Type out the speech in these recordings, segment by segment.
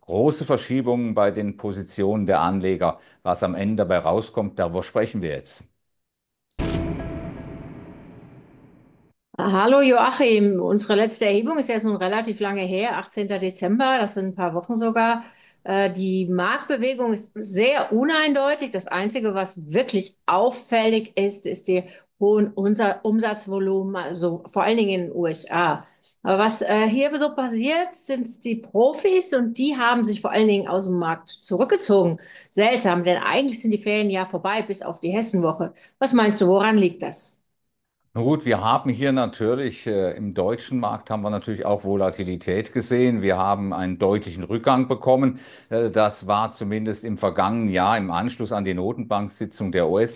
große Verschiebungen bei den Positionen der Anleger. Was am Ende dabei rauskommt, darüber sprechen wir jetzt. Hallo Joachim, unsere letzte Erhebung ist jetzt nun relativ lange her, 18. Dezember, das sind ein paar Wochen sogar. Die Marktbewegung ist sehr uneindeutig. Das Einzige, was wirklich auffällig ist, ist die hohen Umsatzvolumen, also vor allen Dingen in den USA. Aber was hier so passiert, sind die Profis und die haben sich vor allen Dingen aus dem Markt zurückgezogen. Seltsam, denn eigentlich sind die Ferien ja vorbei, bis auf die Hessenwoche. Was meinst du, woran liegt das? Na gut, wir haben hier natürlich im deutschen Markt haben wir natürlich auch Volatilität gesehen. Wir haben einen deutlichen Rückgang bekommen. Das war zumindest im vergangenen Jahr im Anschluss an die Notenbanksitzung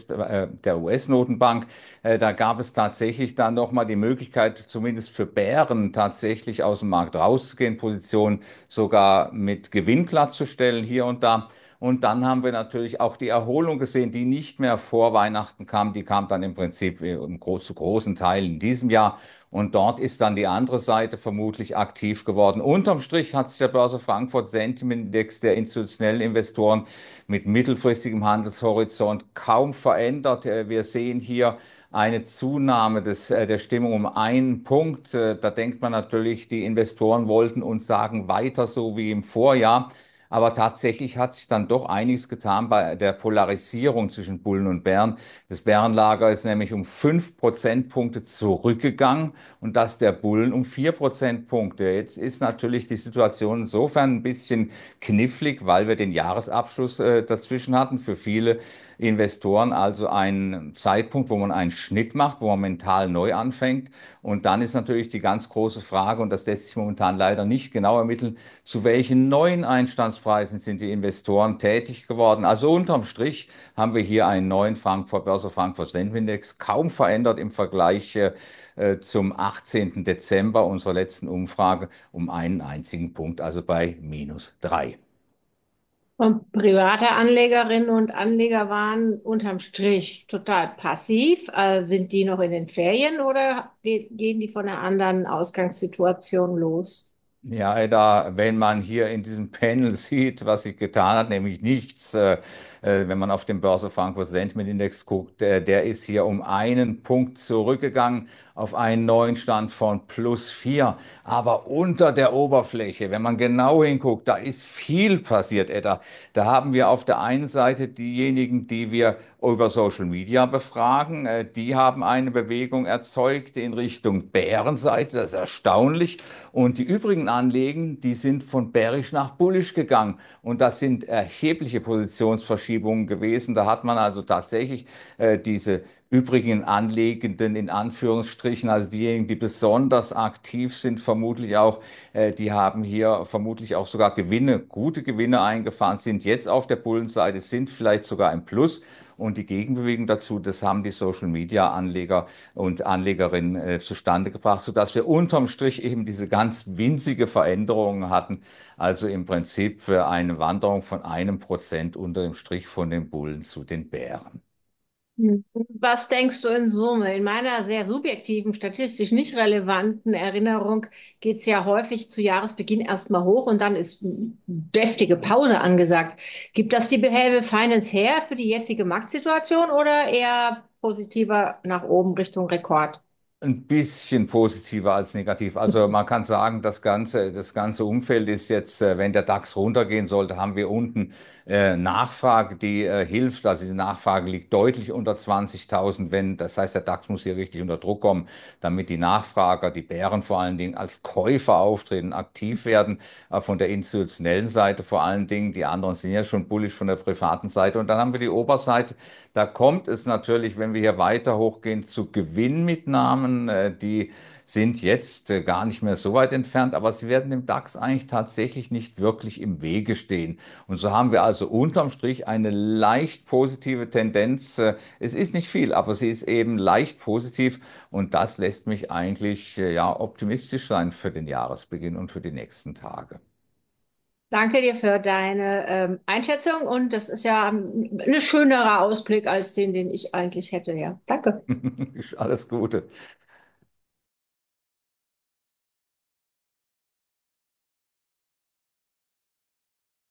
der US-Notenbank. Da gab es tatsächlich dann nochmal die Möglichkeit, zumindest für Bären tatsächlich aus dem Markt rauszugehen, Positionen sogar mit Gewinn glattzustellen hier und da. Und dann haben wir natürlich auch die Erholung gesehen, die nicht mehr vor Weihnachten kam. Die kam dann im Prinzip zu großen Teilen in diesem Jahr. Und dort ist dann die andere Seite vermutlich aktiv geworden. Unterm Strich hat sich der Börse Frankfurt Sentiment Index der institutionellen Investoren mit mittelfristigem Handelshorizont kaum verändert. Wir sehen hier eine Zunahme der Stimmung um einen Punkt. Da denkt man natürlich, die Investoren wollten uns sagen, weiter so wie im Vorjahr. Aber tatsächlich hat sich dann doch einiges getan bei der Polarisierung zwischen Bullen und Bären. Das Bärenlager ist nämlich um 5 Prozentpunkte zurückgegangen und das der Bullen um 4 Prozentpunkte. Jetzt ist natürlich die Situation insofern ein bisschen knifflig, weil wir den Jahresabschluss dazwischen hatten. Für viele Investoren also ein Zeitpunkt, wo man einen Schnitt macht, wo man mental neu anfängt. Und dann ist natürlich die ganz große Frage, und das lässt sich momentan leider nicht genau ermitteln, zu welchen neuen Einstandspreisen sind die Investoren tätig geworden? Also unterm Strich haben wir hier einen neuen Börse Frankfurt Sentiment Index, kaum verändert im Vergleich zum 18. Dezember unserer letzten Umfrage um einen einzigen Punkt, also bei -3. Und private Anlegerinnen und Anleger waren unterm Strich total passiv. Sind die noch in den Ferien oder gehen die von einer anderen Ausgangssituation los? Ja, Edda, wenn man hier in diesem Panel sieht, was sich getan hat, nämlich nichts, wenn man auf den Börse Frankfurt Sentiment Index guckt, der ist hier um einen Punkt zurückgegangen auf einen neuen Stand von +4. Aber unter der Oberfläche, wenn man genau hinguckt, da ist viel passiert, Edda. Da haben wir auf der einen Seite diejenigen, die wir über Social Media befragen, die haben eine Bewegung erzeugt in Richtung Bärenseite. Das ist erstaunlich. Und die übrigen Anlegen, die sind von bärisch nach bullisch gegangen. Und das sind erhebliche Positionsverschiebungen gewesen. Da hat man also tatsächlich diese übrigen Anlegenden in Anführungsstrichen, also diejenigen, die besonders aktiv sind, vermutlich auch, die haben hier vermutlich auch sogar Gewinne, gute Gewinne eingefahren, sind jetzt auf der Bullenseite, sind vielleicht sogar im Plus. Und die Gegenbewegung dazu, das haben die Social-Media-Anleger und Anlegerinnen zustande gebracht, sodass wir unterm Strich eben diese ganz winzige Veränderung hatten. Also im Prinzip für eine Wanderung von 1% unter dem Strich von den Bullen zu den Bären. Was denkst du in Summe? In meiner sehr subjektiven, statistisch nicht relevanten Erinnerung geht es ja häufig zu Jahresbeginn erstmal hoch und dann ist deftige Pause angesagt. Gibt das die Behavioral Finance her für die jetzige Marktsituation oder eher positiver nach oben Richtung Rekord? Ein bisschen positiver als negativ. Also man kann sagen, das ganze Umfeld ist jetzt, wenn der DAX runtergehen sollte, haben wir unten Nachfrage, die hilft. Also die Nachfrage liegt deutlich unter 20.000. Das heißt, der DAX muss hier richtig unter Druck kommen, damit die Nachfrager, die Bären vor allen Dingen als Käufer auftreten, aktiv werden, von der institutionellen Seite vor allen Dingen. Die anderen sind ja schon bullisch von der privaten Seite. Und dann haben wir die Oberseite. Da kommt es natürlich, wenn wir hier weiter hochgehen, zu Gewinnmitnahmen. Die sind jetzt gar nicht mehr so weit entfernt, aber sie werden dem DAX eigentlich tatsächlich nicht wirklich im Wege stehen. Und so haben wir also unterm Strich eine leicht positive Tendenz. Es ist nicht viel, aber sie ist eben leicht positiv und das lässt mich eigentlich ja optimistisch sein für den Jahresbeginn und für die nächsten Tage. Danke dir für deine Einschätzung und das ist ja ein schönerer Ausblick als den ich eigentlich hätte. Ja, danke. Alles Gute.